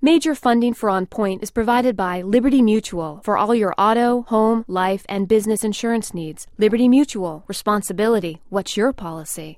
Major funding for On Point is provided by Liberty Mutual for all your auto, home, life, and business insurance needs. Liberty Mutual. Responsibility. What's your policy?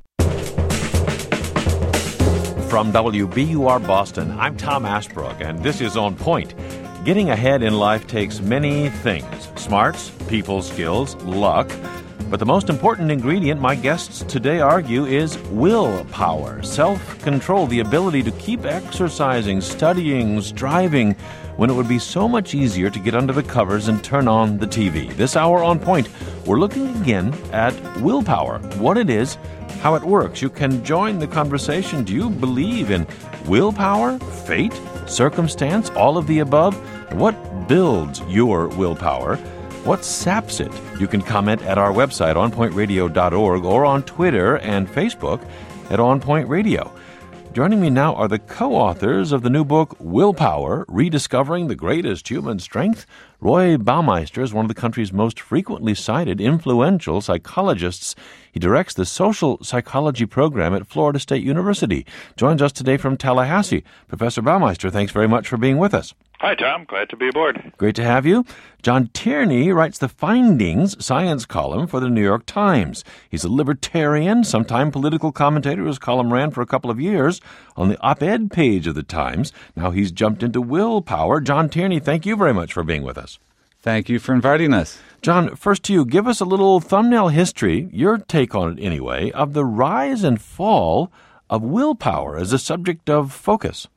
From WBUR Boston, I'm Tom Ashbrook, and this is On Point. Getting ahead in life takes many things: smarts, people skills, luck. But the most important ingredient, my guests today argue, is willpower, self-control, the ability to keep exercising, studying, striving, when it would be so much easier to get under the covers and turn on the TV. This hour On Point, we're looking again at willpower, what it is, how it works. You can join the conversation. Do you believe in willpower, fate, circumstance, all of the above? What builds your willpower? What saps it? You can comment at our website, onpointradio.org, or on Twitter and Facebook at On Point Radio. Joining me now are the co-authors of the new book, Willpower, Rediscovering the Greatest Human Strength. Roy Baumeister is one of the country's most frequently cited influential psychologists. He directs the social psychology program at Florida State University. Joins us today from Tallahassee. Professor Baumeister, thanks very much for being with us. Hi, Tom. Glad to be aboard. Great to have you. John Tierney writes the Findings science column for the New York Times. He's a libertarian, sometime political commentator. His column ran for a couple of years on the op-ed page of the Times. Now he's jumped into willpower. John Tierney, thank you very much for being with us. Thank you for inviting us. John, first to you, give us a little thumbnail history, your take on it anyway, of the rise and fall of willpower as a subject of focus.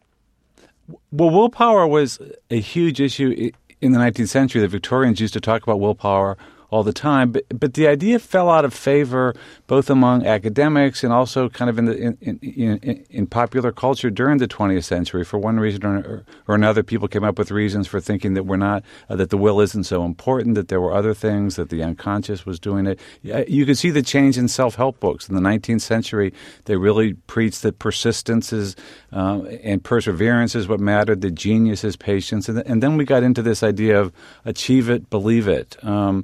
Well, willpower was a huge issue in the 19th century. The Victorians used to talk about willpower all the time, but the idea fell out of favor both among academics and also kind of in popular culture during the 20th century. For one reason or another, people came up with reasons for thinking that that the will isn't so important, that there were other things, that the unconscious was doing it. You could see the change in self-help books. In the 19th century, they really preached that persistence and perseverance is what mattered, that genius is patience. And then we got into this idea of achieve it, believe it.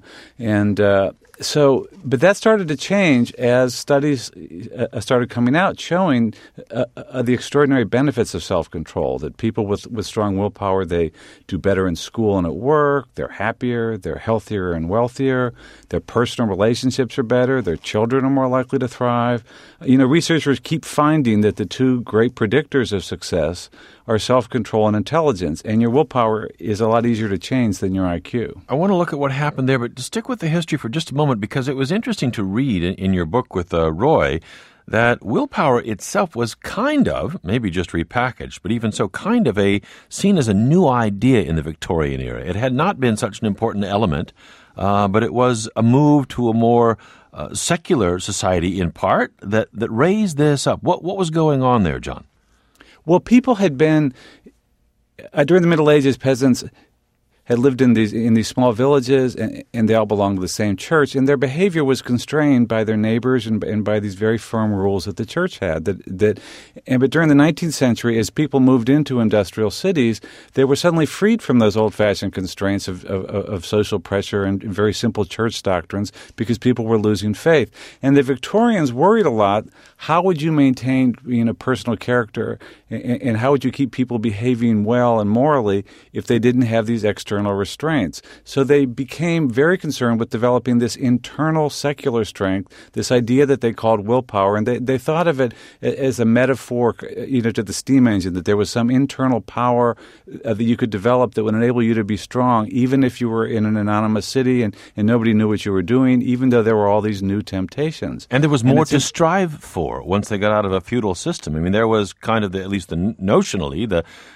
But that started to change as studies started coming out showing the extraordinary benefits of self-control, that people with strong willpower, they do better in school and at work, they're happier, they're healthier and wealthier, their personal relationships are better, their children are more likely to thrive. Researchers keep finding that the two great predictors of success are self-control and intelligence, and your willpower is a lot easier to change than your IQ. I want to look at what happened there, but stick with the history for just a moment, because it was interesting to read in your book with Roy that willpower itself was kind of, maybe just repackaged, but even so, kind of seen as a new idea in the Victorian era. It had not been such an important element, but it was a move to a more secular society in part that raised this up. What was going on there, John? Well, people had been, during the Middle Ages, peasants had lived in these small villages, and they all belonged to the same church, and their behavior was constrained by their neighbors and by these very firm rules that the church had. But during the 19th century, as people moved into industrial cities, they were suddenly freed from those old-fashioned constraints of social pressure and very simple church doctrines, because people were losing faith. And the Victorians worried a lot: how would you maintain personal character, and how would you keep people behaving well and morally if they didn't have these external restraints? So they became very concerned with developing this internal secular strength, this idea that they called willpower, and they thought of it as a metaphor, to the steam engine, that there was some internal power that you could develop that would enable you to be strong, even if you were in an anonymous city and nobody knew what you were doing, even though there were all these new temptations. And there was more to strive for once they got out of a feudal system. I mean, there was kind of, at least notionally,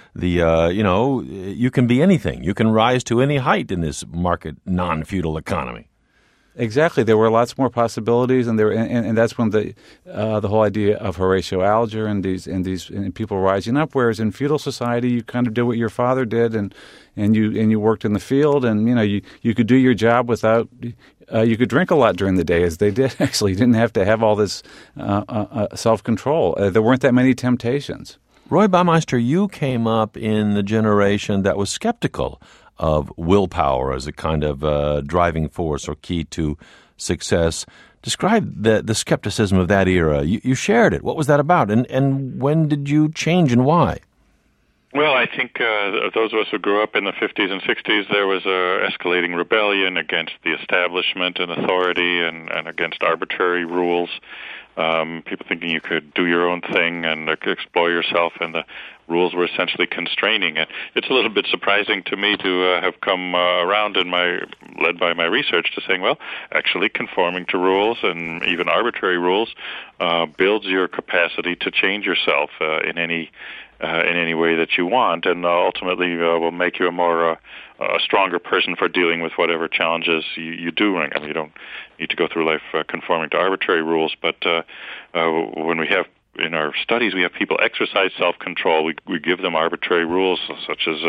you can be anything. You can rise to any height in this market, non-feudal economy. Exactly. There were lots more possibilities, and that's when the whole idea of Horatio Alger and these people rising up. Whereas in feudal society, you kind of did what your father did, and you worked in the field, and you could do your job without. You could drink a lot during the day, as they did. Actually, you didn't have to have all this self-control. There weren't that many temptations. Roy Baumeister, you came up in the generation that was skeptical of willpower as a kind of driving force or key to success. Describe the skepticism of that era. You shared it. What was that about? And when did you change and why? Well, I think those of us who grew up in the 50s and 60s, there was a escalating rebellion against the establishment and authority and against arbitrary rules. People thinking you could do your own thing and explore yourself, and the rules were essentially constraining it. It's a little bit surprising to me to have come around led by my research to saying, well, actually conforming to rules and even arbitrary rules builds your capacity to change yourself in any way that you want, and ultimately will make you a stronger person for dealing with whatever challenges you do. I mean, you don't need to go through life conforming to arbitrary rules, but when we have in our studies, we have people exercise self-control. We give them arbitrary rules, such as,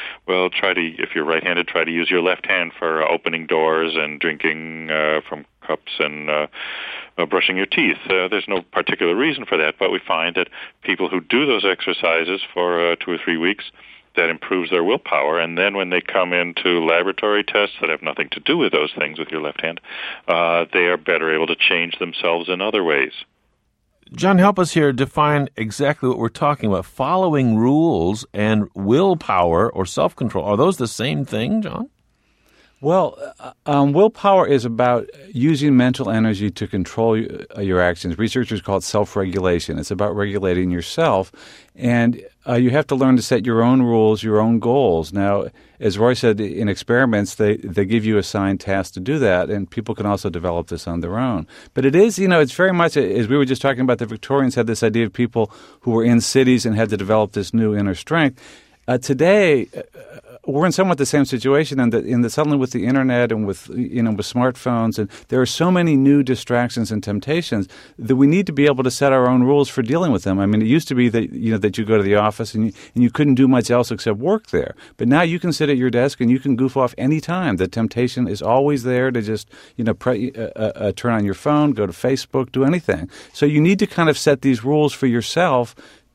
if you're right-handed, try to use your left hand for opening doors and drinking from cups and brushing your teeth. There's no particular reason for that, but we find that people who do those exercises for 2 or 3 weeks, that improves their willpower, and then when they come into laboratory tests that have nothing to do with those things with your left hand, they are better able to change themselves in other ways. John, help us here define exactly what we're talking about. Following rules and willpower or self-control, are those the same thing, John? Well, willpower is about using mental energy to control your actions. Researchers call it self-regulation. It's about regulating yourself, and you have to learn to set your own rules, your own goals. Now, as Roy said, in experiments, they give you assigned tasks to do that, and people can also develop this on their own. But it is, it's very much, as we were just talking about, the Victorians had this idea of people who were in cities and had to develop this new inner strength. Today, we're in somewhat the same situation in that suddenly with the internet and with smartphones, and there are so many new distractions and temptations that we need to be able to set our own rules for dealing with them. I mean, it used to be that that you go to the office and you couldn't do much else except work there, but now you can sit at your desk and you can goof off any time. The temptation is always there to just turn on your phone, go to Facebook, do anything. So you need to kind of set these rules for yourself,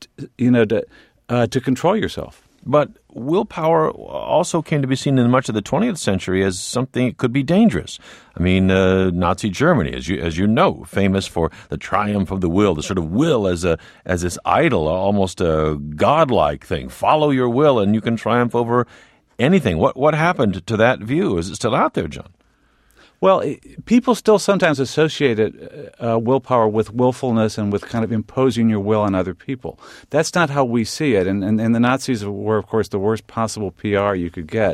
to control yourself. But willpower also came to be seen in much of the 20th century as something that could be dangerous. I mean, Nazi Germany, as you know, famous for the triumph of the will, the sort of will as this idol, almost a godlike thing. Follow your will and you can triumph over anything. What happened to that view? Is it still out there, John? Well, people still sometimes associate willpower with willfulness and with kind of imposing your will on other people. That's not how we see it, and the Nazis were, of course, the worst possible PR you could get.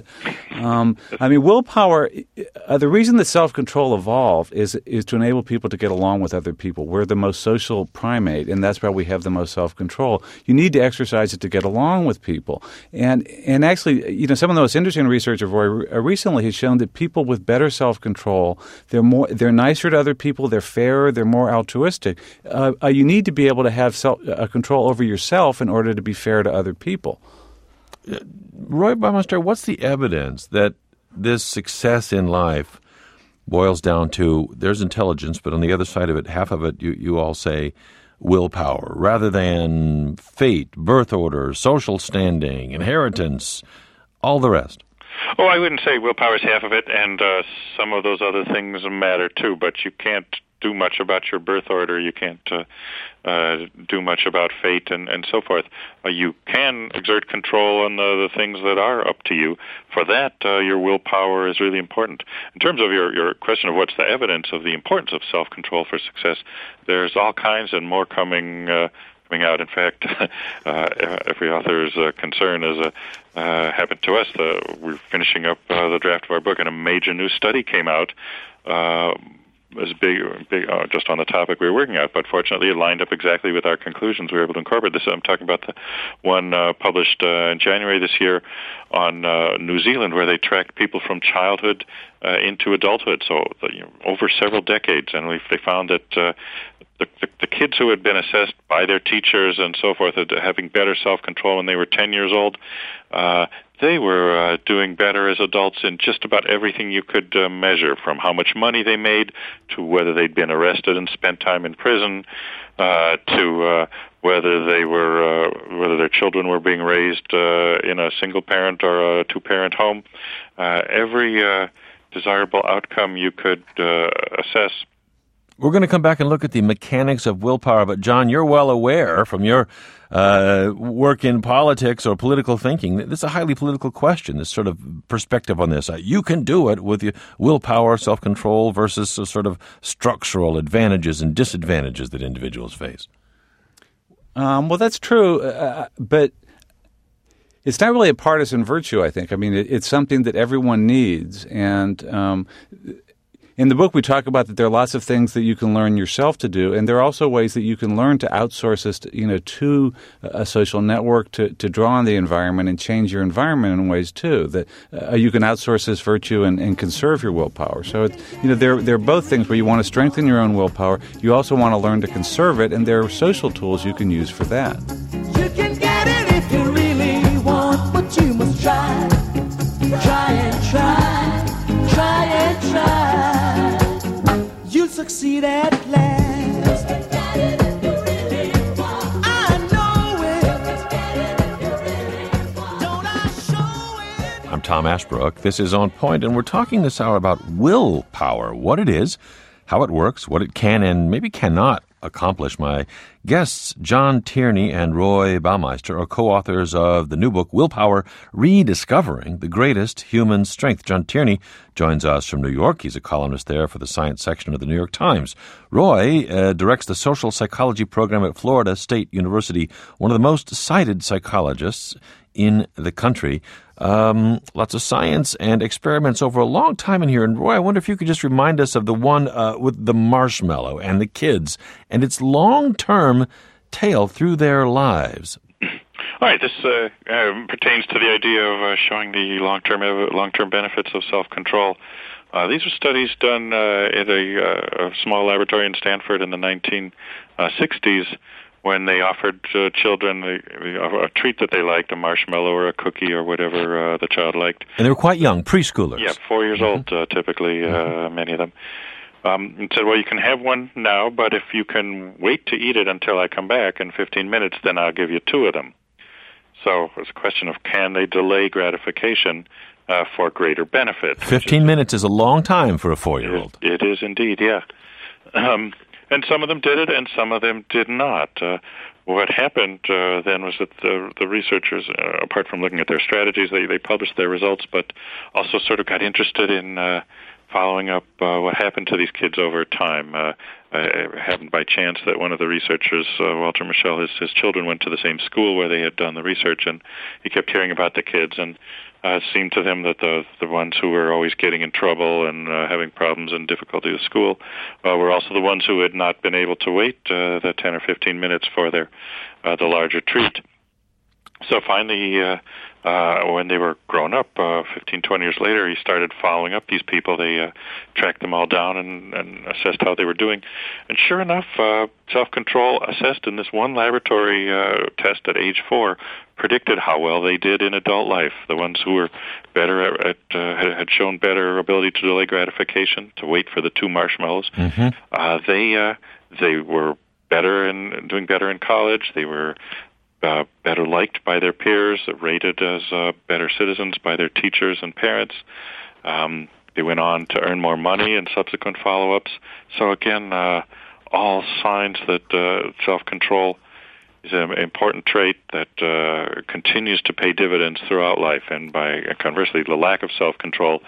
Willpower, the reason that self-control evolved is to enable people to get along with other people. We're the most social primate, and that's why we have the most self-control. You need to exercise it to get along with people. And actually, some of the most interesting research of Roy recently has shown that people with better self-control, they're nicer to other people, they're fairer, they're more altruistic. You need to be able to have control over yourself in order to be fair to other people. Roy Baumeister, what's the evidence that this success in life boils down to there's intelligence, but on the other side of it, half of it, you all say willpower, rather than fate, birth order, social standing, inheritance, all the rest? Oh, I wouldn't say willpower is half of it, and some of those other things matter too, but you can't do much about your birth order. You can't do much about fate and so forth. You can exert control on the things that are up to you. For that, your willpower is really important. In terms of your question of what's the evidence of the importance of self-control for success, there's all kinds and more coming out. In fact, every author's concern is happened to us. We're finishing up the draft of our book, and a major new study came out. As big, just on the topic we were working at, but fortunately it lined up exactly with our conclusions. We were able to incorporate this. I'm talking about the one published in January this year on New Zealand, where they tracked people from childhood into adulthood, so over several decades, and they found that the kids who had been assessed by their teachers and so forth as having better self-control when they were 10 years old, they were doing better as adults in just about everything you could measure, from how much money they made to whether they'd been arrested and spent time in prison, to whether their children were being raised in a single-parent or a two-parent home. Every desirable outcome you could assess, We're going to come back and look at the mechanics of willpower. But, John, you're well aware from your work in politics or political thinking, this is a highly political question, this sort of perspective on this. You can do it with your willpower, self-control versus sort of structural advantages and disadvantages that individuals face. Well, that's true, but it's not really a partisan virtue, I think. I mean, it's something that everyone needs. And in the book, we talk about that there are lots of things that you can learn yourself to do, and there are also ways that you can learn to outsource this, to a social network to draw on the environment and change your environment in ways too. That you can outsource this virtue and conserve your willpower. So there are both things where you want to strengthen your own willpower. You also want to learn to conserve it, and there are social tools you can use for that. You can get it if you really want, but you must try, try and try, try and try. You'll succeed at last. I know it. Don't I show it? I'm Tom Ashbrook. This is On Point, and we're talking this hour about willpower, what it is, how it works, what it can and maybe cannot accomplish. My guests, John Tierney and Roy Baumeister, are co-authors of the new book, Willpower, Rediscovering the Greatest Human Strength. John Tierney joins us from New York. He's a columnist there for the science section of the New York Times. Roy directs the social psychology program at Florida State University, one of the most cited psychologists in the country. Lots of science and experiments over a long time in here. And Roy, I wonder if you could just remind us of the one with the marshmallow and the kids and its long-term tale through their lives. All right, this pertains to the idea of showing the long-term benefits of self-control. These are studies done at a small laboratory in Stanford in the 1960s. When they offered children a treat that they liked, a marshmallow or a cookie or whatever the child liked. And they were quite young, preschoolers. Yeah, 4 years old, typically, many of them. And said, well, you can have one now, but if you can wait to eat it until I come back in 15 minutes, then I'll give you 2 of them. So it's a question of can they delay gratification for greater benefit. 15 minutes is a long time for a 4-year-old. It is indeed, yeah. And some of them did it, and some of them did not. What happened then was that the researchers, apart from looking at their strategies, they published their results, but also sort of got interested in following up what happened to these kids over time. It happened by chance that one of the researchers, Walter Mischel, his children went to the same school where they had done the research, and he kept hearing about the kids, and it seemed to them that the ones who were always getting in trouble and having problems and difficulty with school were also the ones who had not been able to wait the 10 or 15 minutes for the larger treat. So finally, when they were grown up, 15, 20 years later, he started following up these people. They tracked them all down and assessed how they were doing. And sure enough, self-control assessed in this one laboratory test at age 4 predicted how well they did in adult life. The ones who were better had shown better ability to delay gratification, to wait for the 2 marshmallows. They were better and doing better in college. They were better liked by their peers, rated as better citizens by their teachers and parents. They went on to earn more money in subsequent follow-ups. So again, all signs that self-control is an important trait that continues to pay dividends throughout life. And by conversely, the lack of self-control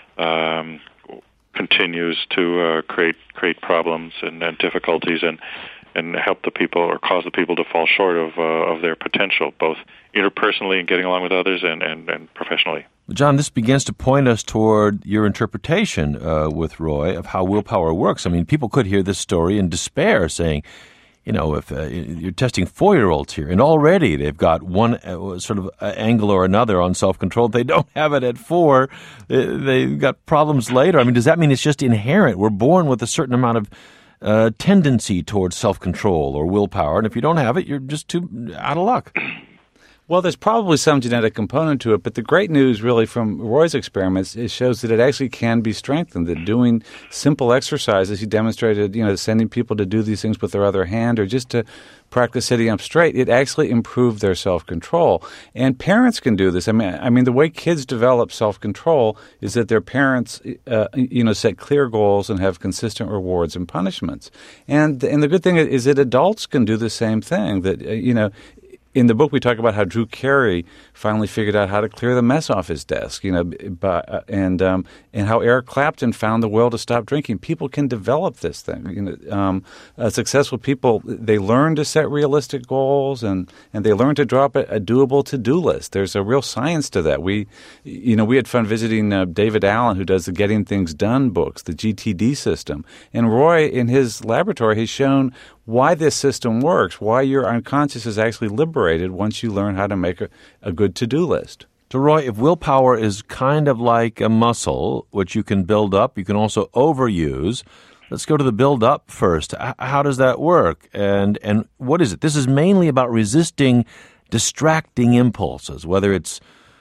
continues to create problems and difficulties and help the people or cause the people to fall short of their potential, both interpersonally and getting along with others and professionally. John, this begins to point us toward your interpretation with Roy of how willpower works. I mean, people could hear this story in despair saying, if you're testing 4-year-olds here, and already they've got one sort of angle or another on self-control. They don't have it at 4. They've got problems later. I mean, does that mean it's just inherent? We're born with a certain amount of tendency towards self-control or willpower, and if you don't have it, you're just too out of luck. Well, there's probably some genetic component to it, but the great news really from Roy's experiments, it shows that it actually can be strengthened, that doing simple exercises, he demonstrated, sending people to do these things with their other hand or just to practice sitting up straight, it actually improved their self-control. And parents can do this. I mean, the way kids develop self-control is that their parents, set clear goals and have consistent rewards and punishments. And the good thing is that adults can do the same thing, that, in the book, we talk about how Drew Carey finally figured out how to clear the mess off his desk, and how Eric Clapton found the will to stop drinking. People can develop this thing. Successful people, they learn to set realistic goals, and they learn to draw up a doable to-do list. There's a real science to that. We had fun visiting David Allen, who does the Getting Things Done books, the GTD system. And Roy, in his laboratory, has shown why this system works, why your unconscious is actually liberated once you learn how to make a good to-do list. So, Roy, if willpower is kind of like a muscle, which you can build up, you can also overuse, let's go to the build up first. How does that work? And what is it? This is mainly about resisting distracting impulses, whether it's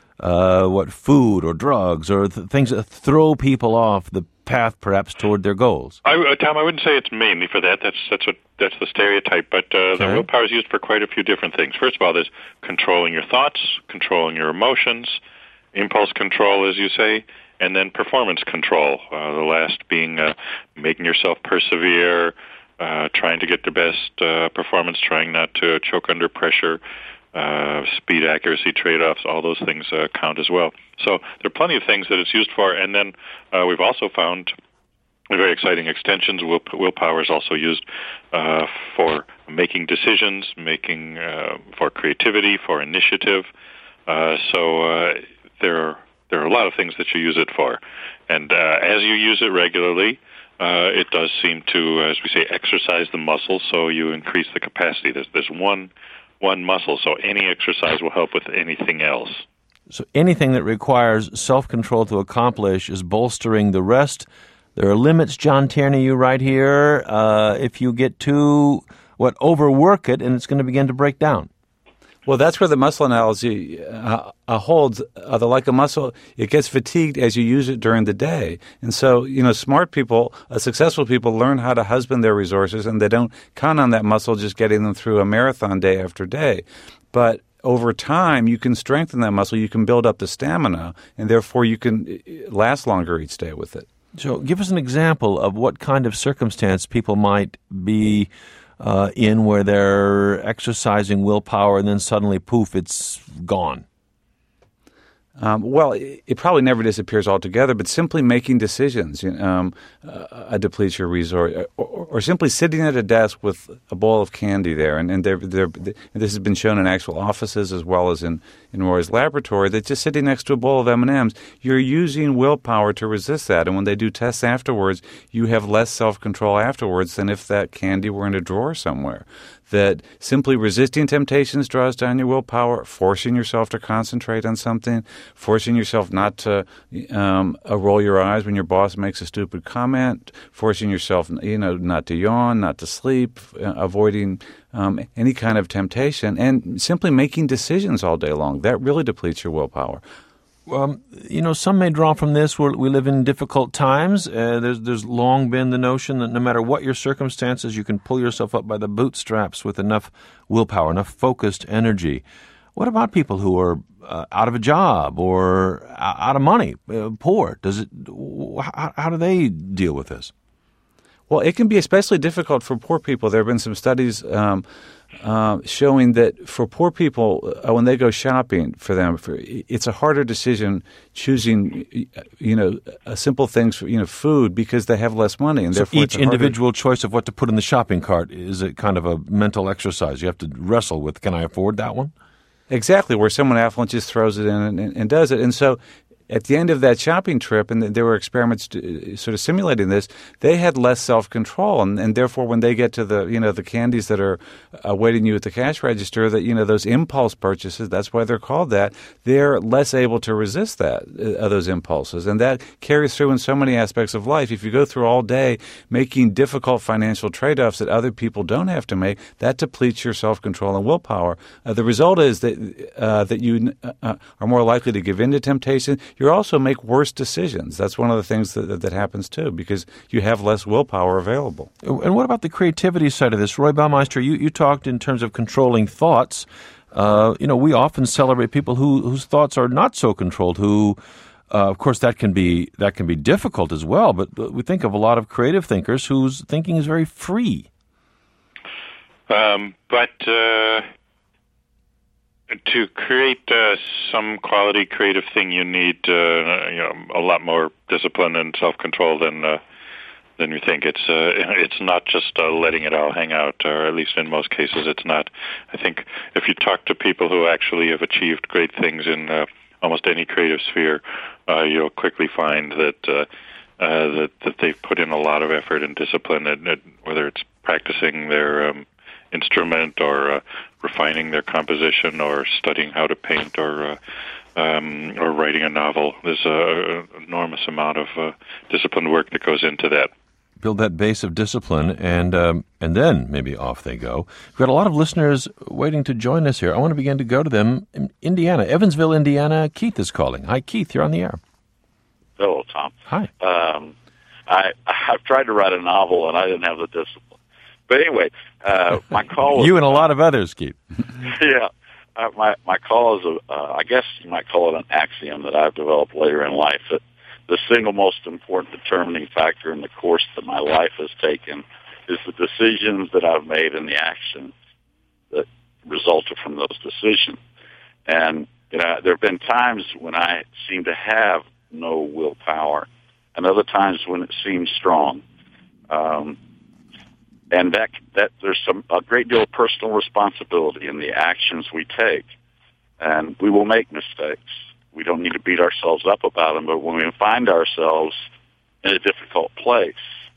food or drugs or things that throw people off the path perhaps toward their goals. Tom, I wouldn't say it's mainly for that. That's the stereotype, but the willpower is used for quite a few different things. First of all, there's controlling your thoughts, controlling your emotions, impulse control, as you say, and then performance control, the last being making yourself persevere, trying to get the best performance, trying not to choke under pressure, speed, accuracy, trade-offs, all those things count as well. So there are plenty of things that it's used for, and then we've also found very exciting extensions. Willpower is also used for making decisions, for creativity, for initiative. So there are a lot of things that you use it for. And as you use it regularly, it does seem to, as we say, exercise the muscle, so you increase the capacity. There's one muscle, so any exercise will help with anything else. So anything that requires self-control to accomplish is bolstering the rest. There are limits, John Tierney, you write here, if you get too, overwork it, and it's going to begin to break down. Well, that's where the muscle analogy holds. Like a muscle, it gets fatigued as you use it during the day. And so, smart people, successful people learn how to husband their resources, and they don't count on that muscle just getting them through a marathon day after day. But over time, you can strengthen that muscle, you can build up the stamina, and therefore you can last longer each day with it. So give us an example of what kind of circumstance people might be in where they're exercising willpower and then suddenly, poof, it's gone. Well, it probably never disappears altogether, but simply making decisions depletes your resource, or simply sitting at a desk with a bowl of candy there. And this has been shown in actual offices as well as in Roy's laboratory, that just sitting next to a bowl of M&Ms, you're using willpower to resist that. And when they do tests afterwards, you have less self-control afterwards than if that candy were in a drawer somewhere. That simply resisting temptations draws down your willpower, forcing yourself to concentrate on something, forcing yourself not to roll your eyes when your boss makes a stupid comment, forcing yourself, not to yawn, not to sleep, avoiding any kind of temptation, and simply making decisions all day long. That really depletes your willpower. Some may draw from this. We live in difficult times. There's long been the notion that no matter what your circumstances, you can pull yourself up by the bootstraps with enough willpower, enough focused energy. What about people who are out of a job or out of money, poor? How do they deal with this? Well, it can be especially difficult for poor people. There have been some studies showing that for poor people, when they go shopping for them, it's a harder decision choosing, simple things for, food, because they have less money. And so therefore each individual choice of what to put in the shopping cart is a kind of a mental exercise. You have to wrestle with, can I afford that one? Exactly, where someone affluent just throws it in and does it. And so at the end of that shopping trip, and there were experiments sort of simulating this, they had less self-control, and therefore when they get to the candies that are awaiting you at the cash register, that those impulse purchases, that's why they're called that, they're less able to resist those impulses, and that carries through in so many aspects of life. If you go through all day making difficult financial trade-offs that other people don't have to make, that depletes your self-control and willpower. The result is that you are more likely to give in to temptation. You also make worse decisions. That's one of the things that happens too, because you have less willpower available. And what about the creativity side of this? Roy Baumeister, you talked in terms of controlling thoughts. We often celebrate people whose thoughts are not so controlled, who, of course, that can be difficult as well. But we think of a lot of creative thinkers whose thinking is very free. To create some quality creative thing, you need a lot more discipline and self-control than you think. It's not just letting it all hang out, or at least in most cases, it's not. I think if you talk to people who actually have achieved great things in almost any creative sphere, you'll quickly find that they've put in a lot of effort and discipline, whether it's practicing their instrument or refining their composition or studying how to paint or writing a novel. There's an enormous amount of disciplined work that goes into that. Build that base of discipline, and then maybe off they go. We've got a lot of listeners waiting to join us here. I want to begin to go to them in Indiana. Evansville, Indiana. Keith is calling. Hi, Keith. You're on the air. Hello, Tom. Hi. I've tried to write a novel, and I didn't have the discipline. But anyway, my call was... You and a lot of others, Keith. Yeah. My call is, I guess you might call it an axiom that I've developed later in life, that the single most important determining factor in the course that my life has taken is the decisions that I've made and the actions that resulted from those decisions. And there have been times when I seem to have no willpower, and other times when it seems strong. And that there's a great deal of personal responsibility in the actions we take. And we will make mistakes. We don't need to beat ourselves up about them, but when we find ourselves in a difficult place,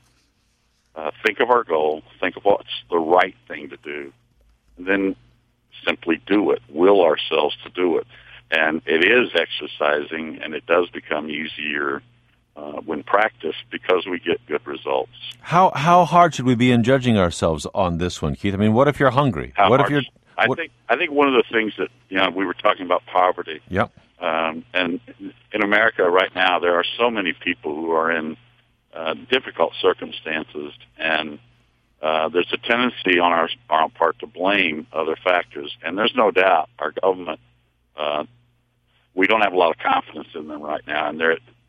think of our goal, think of what's the right thing to do, and then simply do it, will ourselves to do it. And it is exercising, and it does become easier when practiced because we get good results. How hard should we be in judging ourselves on this one, Keith? I mean, what if you're hungry? I think one of the things that we were talking about poverty. Yep. And in America right now, there are so many people who are in difficult circumstances, and there's a tendency on our part to blame other factors. And there's no doubt our government, we don't have a lot of confidence in them right now. And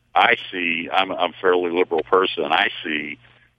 I'm a fairly liberal person. I see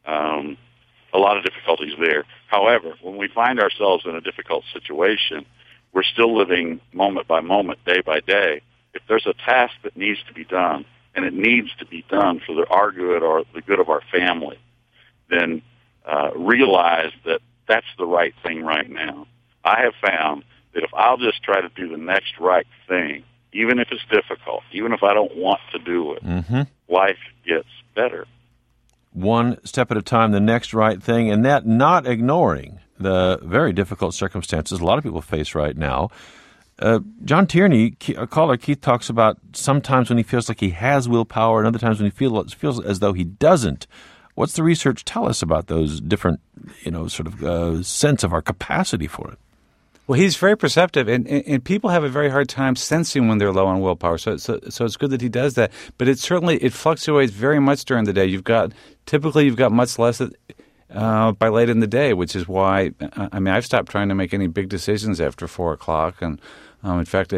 a lot of difficulties there. However, when we find ourselves in a difficult situation, we're still living moment by moment, day by day. If there's a task that needs to be done, and it needs to be done for our good or the good of our family, then realize that that's the right thing right now. I have found that if I'll just try to do the next right thing, even if it's difficult, even if I don't want to do it, life gets better. One step at a time, the next right thing, and that not ignoring the very difficult circumstances a lot of people face right now. John Tierney, a caller, Keith, talks about sometimes when he feels like he has willpower and other times when he feels as though he doesn't. What's the research tell us about those different, sense of our capacity for it? Well, he's very perceptive, and people have a very hard time sensing when they're low on willpower. So it's good that he does that. But it fluctuates very much during the day. You've got much less by late in the day, which is why I've stopped trying to make any big decisions after 4 o'clock, and in fact,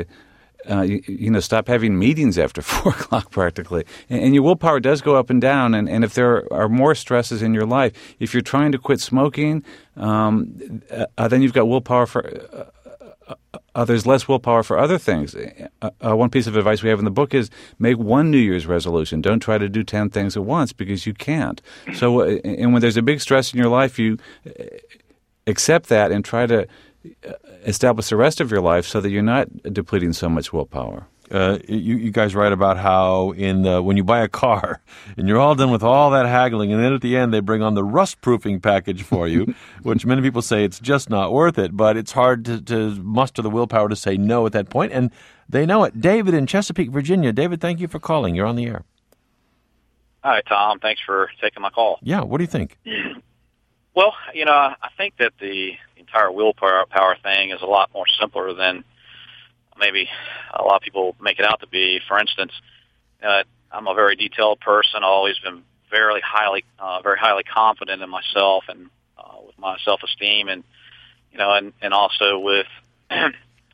stop having meetings after 4 o'clock practically. And your willpower does go up and down. And if there are more stresses in your life, if you're trying to quit smoking, then you've got willpower for there's less willpower for other things. One piece of advice we have in the book is make one New Year's resolution. Don't try to do 10 things at once because you can't. So, and when there's a big stress in your life, you accept that and try to establish the rest of your life so that you're not depleting so much willpower. You guys write about how when you buy a car and you're all done with all that haggling, and then at the end they bring on the rust-proofing package for you, which many people say it's just not worth it, but it's hard to muster the willpower to say no at that point, and they know it. David in Chesapeake, Virginia. David, thank you for calling. You're on the air. Hi, Tom. Thanks for taking my call. Yeah, what do you think? Well, I think that the entire willpower thing is a lot more simpler than maybe a lot of people make it out to be. For instance, I'm a very detailed person. I've always been very highly confident in myself and with my self-esteem, and and also with my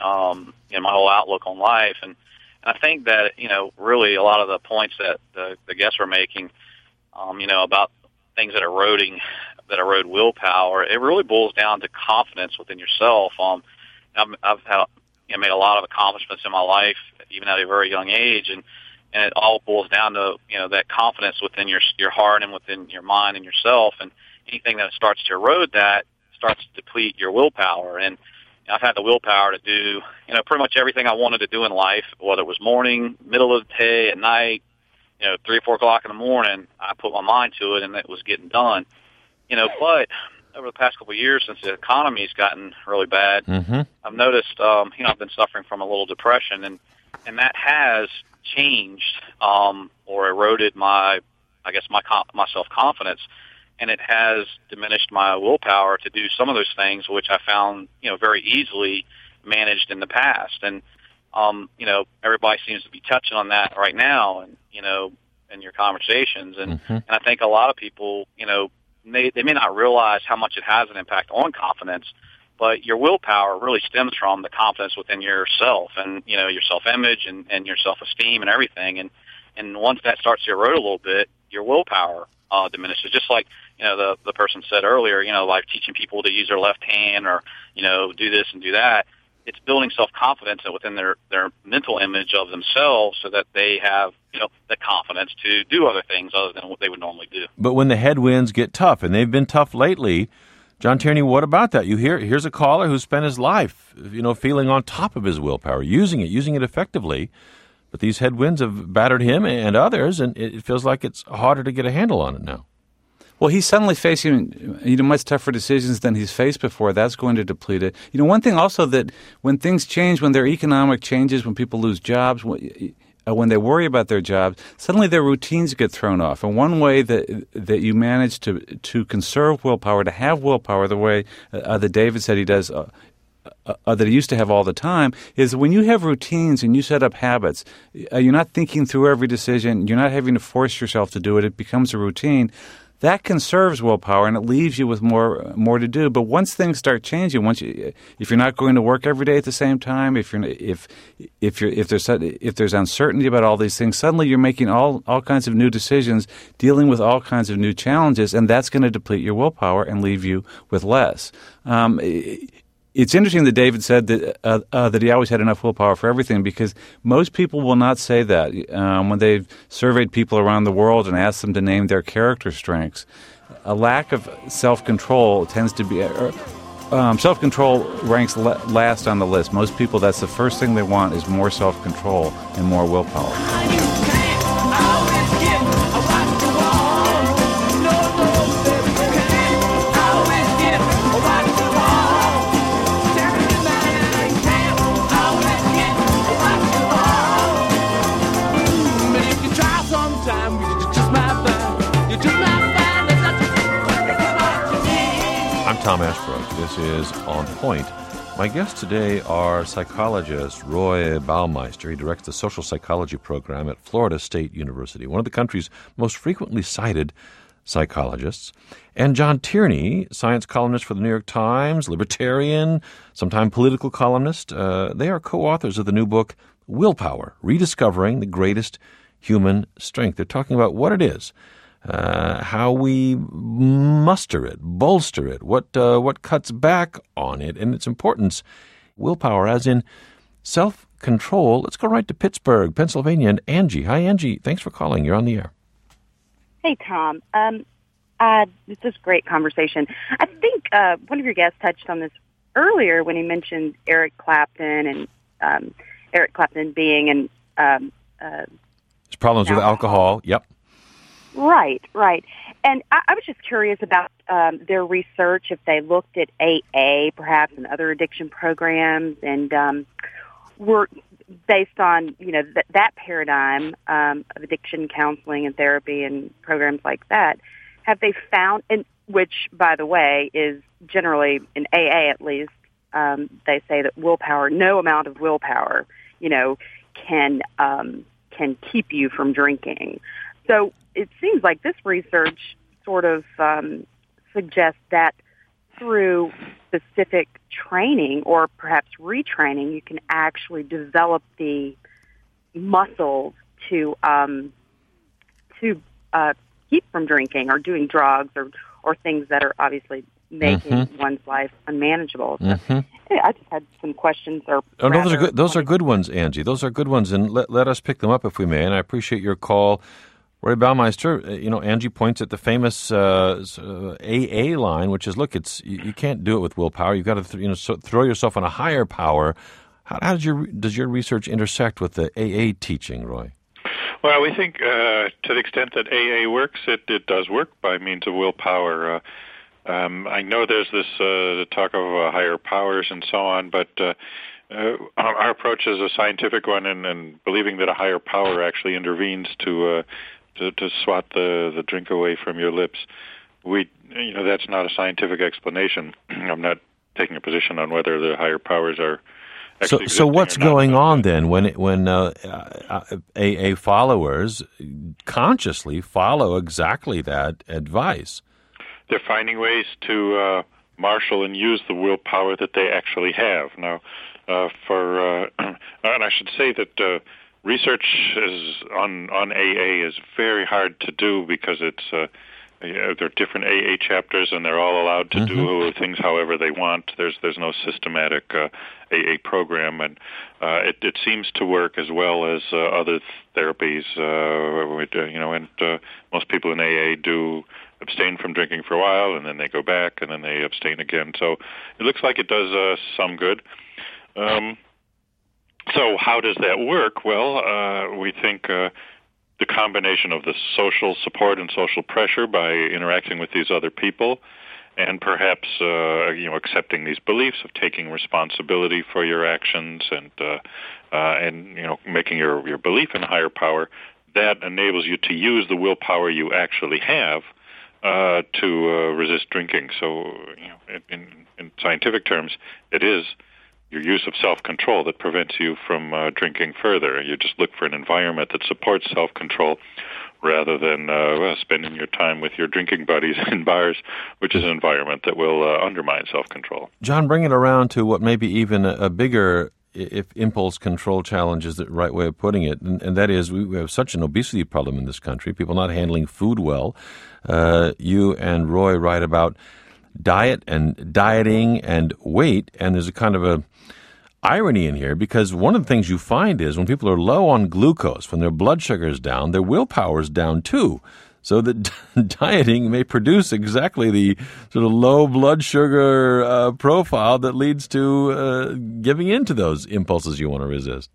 whole outlook on life. And I think that really a lot of the points that the guests were making, about things that erode willpower, it really boils down to confidence within yourself. I've had made a lot of accomplishments in my life, even at a very young age, and it all boils down to that confidence within your heart and within your mind and yourself. And anything that starts to erode that starts to deplete your willpower. And I've had the willpower to do pretty much everything I wanted to do in life, whether it was morning, middle of the day, at night, 3 or 4 o'clock in the morning. I put my mind to it, and it was getting done. But over the past couple of years, since the economy's gotten really bad, I've noticed, I've been suffering from a little depression, and that has changed or eroded my self-confidence, and it has diminished my willpower to do some of those things which I found, very easily managed in the past. And, everybody seems to be touching on that right now, and, in your conversations. And I think a lot of people, they may not realize how much it has an impact on confidence, but your willpower really stems from the confidence within yourself and, your self-image and your self-esteem and everything. And once that starts to erode a little bit, your willpower diminishes. Just like, the person said earlier, like teaching people to use their left hand or, do this and do that. It's building self-confidence within their mental image of themselves so that they have, the confidence to do other things other than what they would normally do. But when the headwinds get tough, and they've been tough lately, John Tierney, what about that? Here's a caller who spent his life, feeling on top of his willpower, using it effectively, but these headwinds have battered him and others, and it feels like it's harder to get a handle on it now. Well, he's suddenly facing, much tougher decisions than he's faced before. That's going to deplete it. One thing also that when things change, when there are economic changes, when people lose jobs, when they worry about their jobs, suddenly their routines get thrown off. And one way that you manage to conserve willpower, to have willpower the way that David said he does, that he used to have all the time, is when you have routines and you set up habits, you're not thinking through every decision, you're not having to force yourself to do it, it becomes a routine. That conserves willpower, and it leaves you with more to do. But once things start changing, if you're not going to work every day at the same time, if there's uncertainty about all these things, suddenly you're making all kinds of new decisions, dealing with all kinds of new challenges, and that's going to deplete your willpower and leave you with less. It's interesting that David said that he always had enough willpower for everything, because most people will not say that. When they've surveyed people around the world and asked them to name their character strengths, a lack of self-control tends to be self-control ranks last on the list. Most people, that's the first thing they want, is more self-control and more willpower. Tom Ashbrook. This is On Point. My guests today are psychologist Roy Baumeister. He directs the social psychology program at Florida State University, one of the country's most frequently cited psychologists. And John Tierney, science columnist for the New York Times, libertarian, sometime political columnist. They are co-authors of the new book, Willpower, Rediscovering the Greatest Human Strength. They're talking about what it is, how we muster it, bolster it, what cuts back on it, and its importance. Willpower, as in self-control. Let's go right to Pittsburgh, Pennsylvania, and Angie. Hi, Angie. Thanks for calling. You're on the air. Hey, Tom. This is a great conversation. I think one of your guests touched on this earlier when he mentioned Eric Clapton and Eric Clapton being There's problems with alcohol. Yep. Right. And I was just curious about their research, if they looked at AA, perhaps, and other addiction programs, and were based on, that paradigm of addiction counseling and therapy and programs like that. Have they found, and which, by the way, is generally, in AA at least, they say that no amount of willpower, can keep you from drinking. So it seems like this research sort of suggests that through specific training or perhaps retraining, you can actually develop the muscles to keep from drinking or doing drugs or things that are obviously making one's life unmanageable. So, I just had some questions. Those are good ones, Angie. Those are good ones, and let us pick them up if we may. And I appreciate your call. Roy Baumeister, Angie points at the famous AA line, which is, look, you can't do it with willpower. You've got to throw yourself on a higher power. How does your research intersect with the AA teaching, Roy? Well, we think to the extent that AA works, it does work by means of willpower. I know there's this talk of higher powers and so on, but our approach is a scientific one, and believing that a higher power actually intervenes to swat the drink away from your lips. That's not a scientific explanation. I'm not taking a position on whether the higher powers are actually So what's going on then when AA followers consciously follow exactly that advice? They're finding ways to marshal and use the willpower that they actually have. Now, and I should say that research on AA is very hard to do because there are different AA chapters, and they're all allowed to do things however they want. There's no systematic AA program, and it seems to work as well as other therapies. And most people in AA do abstain from drinking for a while, and then they go back, and then they abstain again. So it looks like it does some good. So how does that work? Well, we think the combination of the social support and social pressure by interacting with these other people, and perhaps accepting these beliefs of taking responsibility for your actions and making your belief in higher power, that enables you to use the willpower you actually have to resist drinking. So, in scientific terms, it is your use of self-control that prevents you from drinking further. You just look for an environment that supports self-control rather than spending your time with your drinking buddies in bars, which is an environment that will undermine self-control. John, bring it around to what may be even a bigger, if impulse control challenge is the right way of putting it, and that is we have such an obesity problem in this country, people not handling food well. You and Roy write about diet and dieting and weight, and there's a kind of a irony in here, because one of the things you find is when people are low on glucose, when their blood sugar is down, their willpower is down too. So that dieting may produce exactly the sort of low blood sugar profile that leads to giving in to those impulses you want to resist.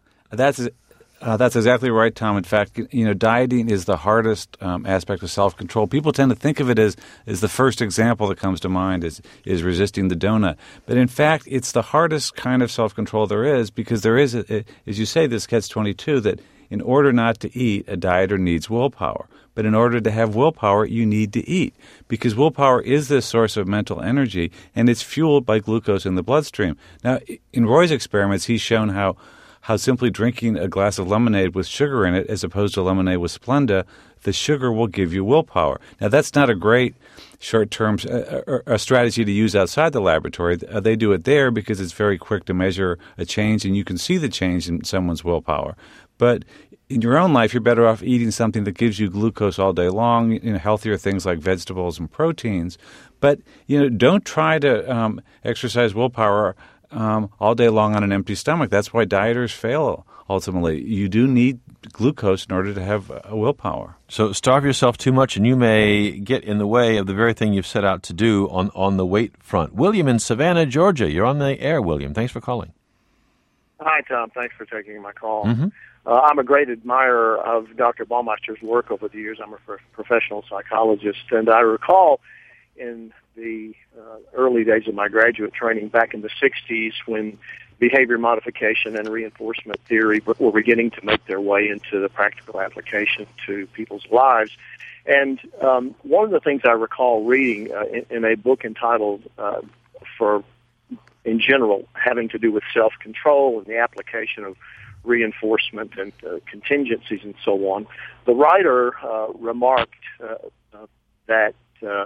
That's exactly right, Tom. In fact, dieting is the hardest aspect of self-control. People tend to think of it as the first example that comes to mind is resisting the donut. But in fact, it's the hardest kind of self-control there is, because there is, as you say, this catch-22 that in order not to eat, a dieter needs willpower. But in order to have willpower, you need to eat, because willpower is this source of mental energy, and it's fueled by glucose in the bloodstream. Now, in Roy's experiments, he's shown how simply drinking a glass of lemonade with sugar in it as opposed to lemonade with Splenda, the sugar will give you willpower. Now, that's not a great short-term strategy to use outside the laboratory. They do it there because it's very quick to measure a change, and you can see the change in someone's willpower. But in your own life, you're better off eating something that gives you glucose all day long, healthier things like vegetables and proteins. But, don't try to exercise willpower all day long on an empty stomach. That's why dieters fail, ultimately. You do need glucose in order to have a willpower. So starve yourself too much, and you may get in the way of the very thing you've set out to do on the weight front. William in Savannah, Georgia. You're on the air, William. Thanks for calling. Hi, Tom. Thanks for taking my call. I'm a great admirer of Dr. Baumeister's work over the years. I'm a professional psychologist, and I recall in the early days of my graduate training back in the 60s when behavior modification and reinforcement theory were beginning to make their way into the practical application to people's lives. And one of the things I recall reading in a book entitled in general, having to do with self-control and the application of reinforcement and contingencies and so on, the writer remarked that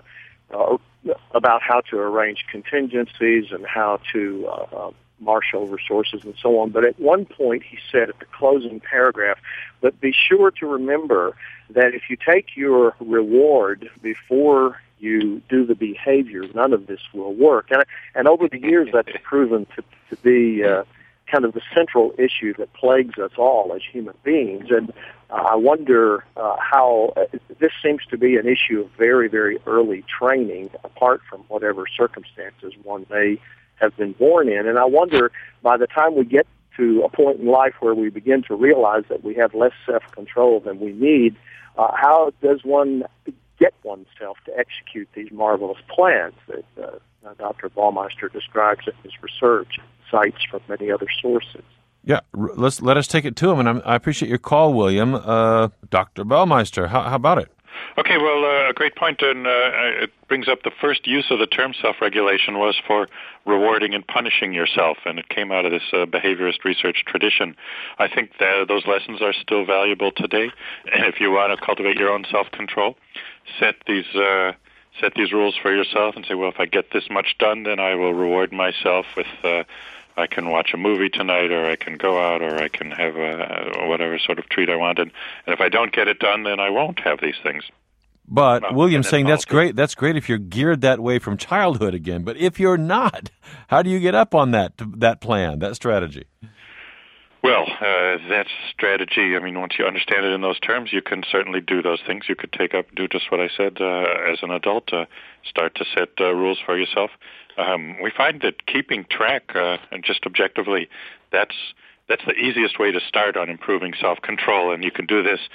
about how to arrange contingencies and how to marshal resources and so on. But at one point he said at the closing paragraph, but be sure to remember that if you take your reward before you do the behavior, none of this will work. And over the years, that's proven to be kind of the central issue that plagues us all as human beings. And I wonder how this seems to be an issue of very, very early training, apart from whatever circumstances one may have been born in. And I wonder, by the time we get to a point in life where we begin to realize that we have less self-control than we need, how does one get oneself to execute these marvelous plans that Dr. Baumeister describes in his research, cites from many other sources? Yeah, let us take it to him, and I appreciate your call, William. Dr. Baumeister, how about it? Okay, well, a great point, and it brings up the first use of the term self-regulation was for rewarding and punishing yourself, and it came out of this behaviorist research tradition. I think that those lessons are still valuable today, and if you want to cultivate your own self-control, set these rules for yourself and say, well, if I get this much done, then I will reward myself with I can watch a movie tonight, or I can go out, or I can have whatever sort of treat I want. And if I don't get it done, then I won't have these things. But William's saying that's great. That's great if you're geared that way from childhood again. But if you're not, how do you get up on that plan, that strategy? Well, that strategy, I mean, once you understand it in those terms, you can certainly do those things. You could do just what I said as an adult, start to set rules for yourself. We find that keeping track, and just objectively, that's the easiest way to start on improving self-control. And you can do this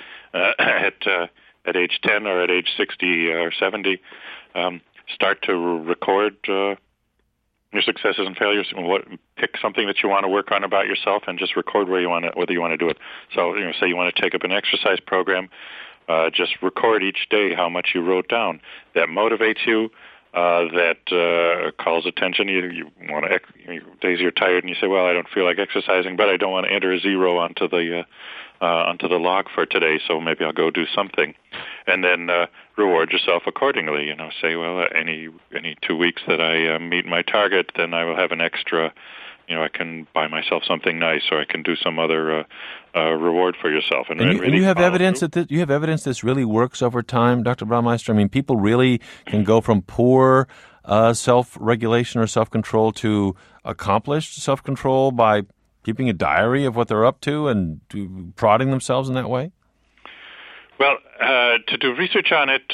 at age 10 or at age 60 or 70. Start to record your successes and failures. Pick something that you want to work on about yourself and just record whether you want to do it. So, say you want to take up an exercise program, just record each day how much you wrote down. That motivates you. That calls attention. You want to days you're tired and you say, well, I don't feel like exercising, but I don't want to enter a 0 onto the log for today, so maybe I'll go do something. And then reward yourself accordingly. Say, well, any 2 weeks that I meet my target, then I will have an extra. I can buy myself something nice, or I can do some other reward for yourself. And you have evidence that this really works over time, Dr. Baumeister? I mean, people really can go from poor self-regulation or self-control to accomplished self-control by keeping a diary of what they're up to and prodding themselves in that way? Well, to do research on it,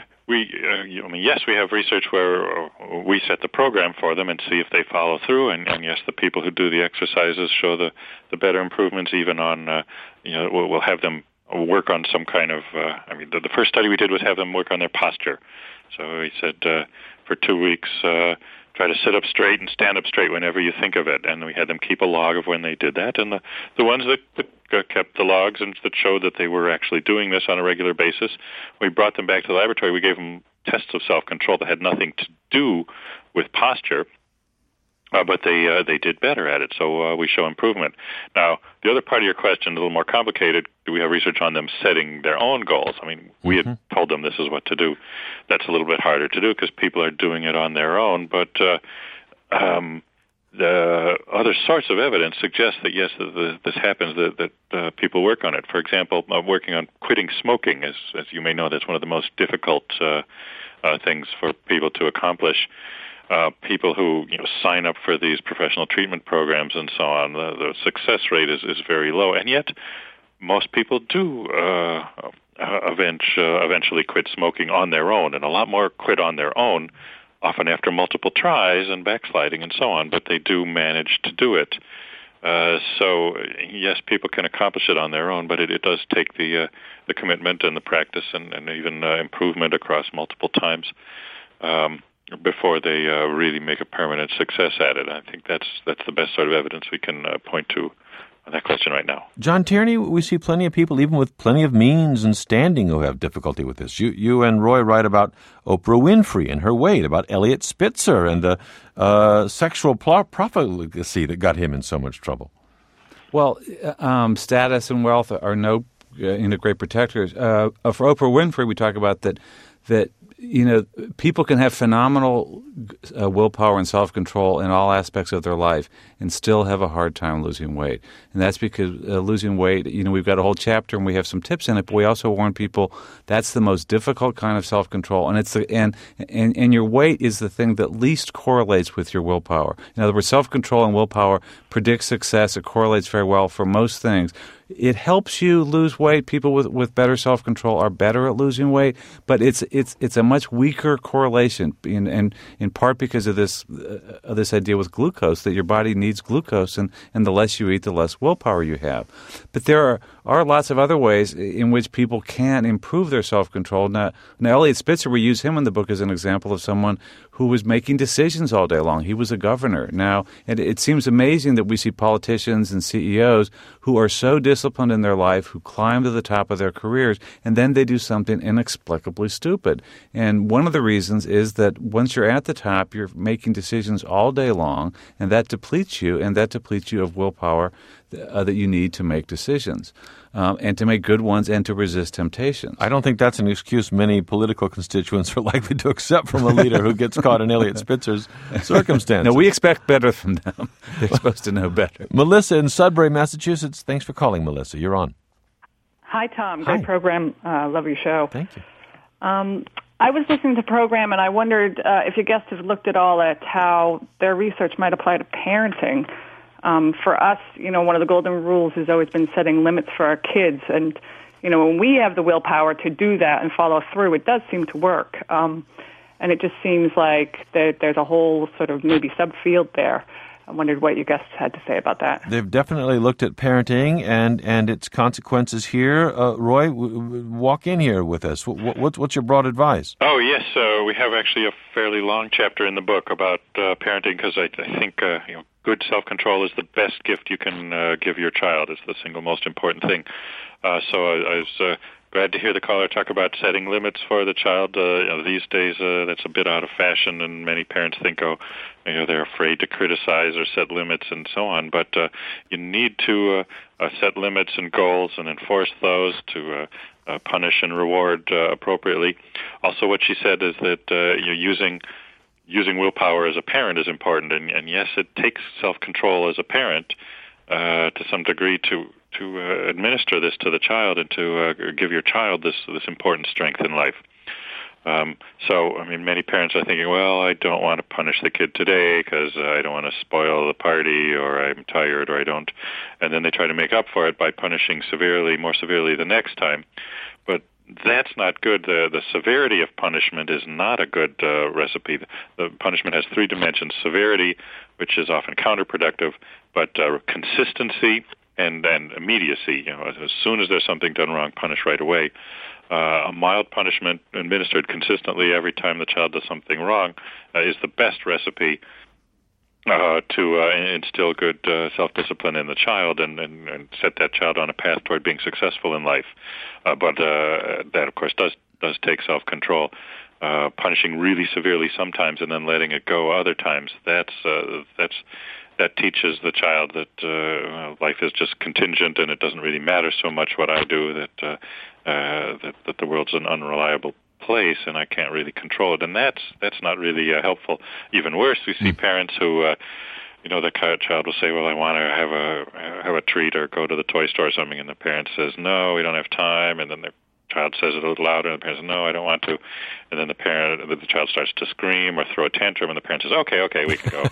yes, we have research where we set the program for them and see if they follow through. And yes, the people who do the exercises show the better improvements. Even on, we'll have them work on some kind of. The first study we did was have them work on their posture. So we said for 2 weeks, try to sit up straight and stand up straight whenever you think of it. And we had them keep a log of when they did that. And the ones that kept the logs and that showed that they were actually doing this on a regular basis, we brought them back to the laboratory. We gave them tests of self-control that had nothing to do with posture, but they did better at it. So we show improvement. Now, the other part of your question, a little more complicated, do we have research on them setting their own goals? I mean, we had told them this is what to do. That's a little bit harder to do because people are doing it on their own. But the other source of evidence suggests that, yes, this happens, that people work on it. For example, working on quitting smoking, as you may know, that's one of the most difficult things for people to accomplish. People who sign up for these professional treatment programs and so on, the success rate is very low, and yet most people do eventually quit smoking on their own, and a lot more quit on their own, often after multiple tries and backsliding and so on, but they do manage to do it. So yes, people can accomplish it on their own, but it does take the commitment and the practice and even improvement across multiple times before they really make a permanent success at it. I think that's the best sort of evidence we can point to on that question right now. John Tierney, we see plenty of people, even with plenty of means and standing, who have difficulty with this. You and Roy write about Oprah Winfrey and her weight, about Elliot Spitzer and the sexual profligacy that got him in so much trouble. Well, status and wealth are no great protectors. For Oprah Winfrey, we talk about that people can have phenomenal willpower and self-control in all aspects of their life and still have a hard time losing weight. And that's because losing weight, we've got a whole chapter and we have some tips in it, but we also warn people that's the most difficult kind of self-control. And it's and your weight is the thing that least correlates with your willpower. In other words, self-control and willpower predict success. It correlates very well for most things. It helps you lose weight. People with better self-control are better at losing weight, but it's a much weaker correlation, and in part because of this idea with glucose, that your body needs glucose, and the less you eat, the less willpower you have. But there are lots of other ways in which people can improve their self-control. Now Elliot Spitzer, we use him in the book as an example of someone who was making decisions all day long. He was a governor. Now, and it seems amazing that we see politicians and CEOs who are so disciplined in their life, who climb to the top of their careers, and then they do something inexplicably stupid. And one of the reasons is that once you're at the top, you're making decisions all day long, and that depletes you of willpower that you need to make decisions. And to make good ones and to resist temptation. I don't think that's an excuse many political constituents are likely to accept from a leader who gets caught in Elliot Spitzer's circumstances. No, we expect better from them. They're supposed to know better. Melissa in Sudbury, Massachusetts. Thanks for calling, Melissa. You're on. Hi, Tom. Great program. Love your show. Thank you. I was listening to the program, and I wondered if your guests have looked at all at how their research might apply to parenting. For us, one of the golden rules has always been setting limits for our kids. And, when we have the willpower to do that and follow through, it does seem to work. And it just seems like there's a whole sort of maybe subfield there. I wondered what you guests had to say about that. They've definitely looked at parenting and its consequences here. Roy, walk in here with us. What's your broad advice? Oh, yes. We have actually a fairly long chapter in the book about parenting because I think good self-control is the best gift you can give your child. It's the single most important thing. So I was glad to hear the caller talk about setting limits for the child. These days, that's a bit out of fashion, and many parents think, they're afraid to criticize or set limits and so on. But you need to set limits and goals and enforce those to punish and reward appropriately. Also, what she said is that you're using willpower as a parent is important, and yes, it takes self-control as a parent to some degree to administer this to the child and to give your child this important strength in life. Many parents are thinking, well, I don't want to punish the kid today because I don't want to spoil the party, or I'm tired, or I don't. And then they try to make up for it by punishing more severely the next time. But that's not good. The severity of punishment is not a good recipe. The punishment has three dimensions: severity, which is often counterproductive, but consistency and immediacy. As soon as there's something done wrong, punish right away. A mild punishment administered consistently every time the child does something wrong is the best recipe to instill good self-discipline in the child and set that child on a path toward being successful in life. But that, of course, does take self-control. Punishing really severely sometimes and then letting it go other times, that teaches the child that life is just contingent and it doesn't really matter so much what I do, that the world's an unreliable place and I can't really control it. And that's not really helpful. Even worse, we see parents who the child will say, well, I want to have a treat or go to the toy store or something, and the parent says, no, we don't have time, and then the child says it a little louder, and the parent says, no, I don't want to. And then the child starts to scream or throw a tantrum, and the parent says, okay, we can go.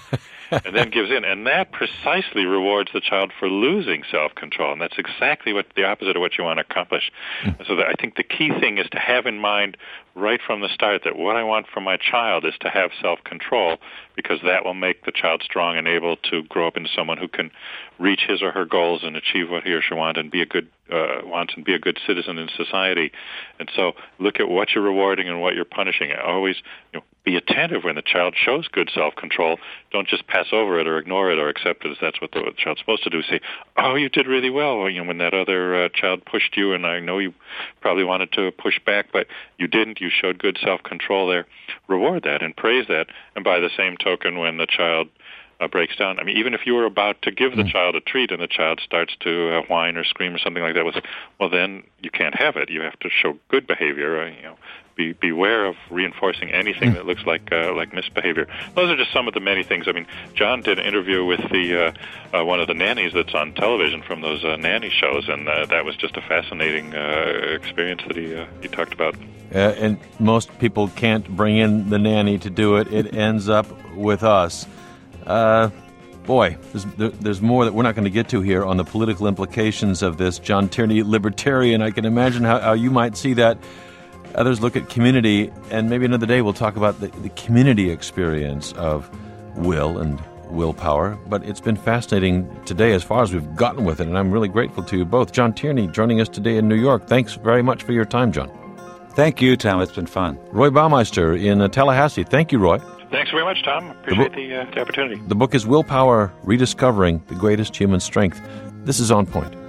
and then gives in. And that precisely rewards the child for losing self-control. And that's exactly what the opposite of what you want to accomplish. So I think the key thing is to have in mind right from the start that what I want from my child is to have self-control, because that will make the child strong and able to grow up into someone who can reach his or her goals and achieve what he or she wants and be a good citizen in society. And so look at what you're rewarding and what you're punishing. Always, be attentive when the child shows good self-control. Don't just pass over it or ignore it or accept it as that's what the child's supposed to do. Say, oh, you did really well. When that other child pushed you, and I know you probably wanted to push back, but you didn't. You showed good self-control there. Reward that and praise that. And by the same token, when the child breaks down, even if you were about to give the child a treat and the child starts to whine or scream or something like that, well, then you can't have it. You have to show good behavior. Beware of reinforcing anything that looks like misbehavior. Those are just some of the many things. John did an interview with the one of the nannies that's on television from those nanny shows, and that was just a fascinating experience that he talked about. And most people can't bring in the nanny to do it. It ends up with us. Boy, there's more that we're not going to get to here on the political implications of this. John Tierney, libertarian, I can imagine how you might see that. Others look at community, and maybe another day we'll talk about the community experience of will and willpower. But it's been fascinating today as far as we've gotten with it, and I'm really grateful to you both. John Tierney joining us today in New York. Thanks very much for your time, John. Thank you, Tom. It's been fun. Roy Baumeister in Tallahassee. Thank you, Roy. Thanks very much, Tom. Appreciate the opportunity. The book is Willpower, Rediscovering the Greatest Human Strength. This is On Point.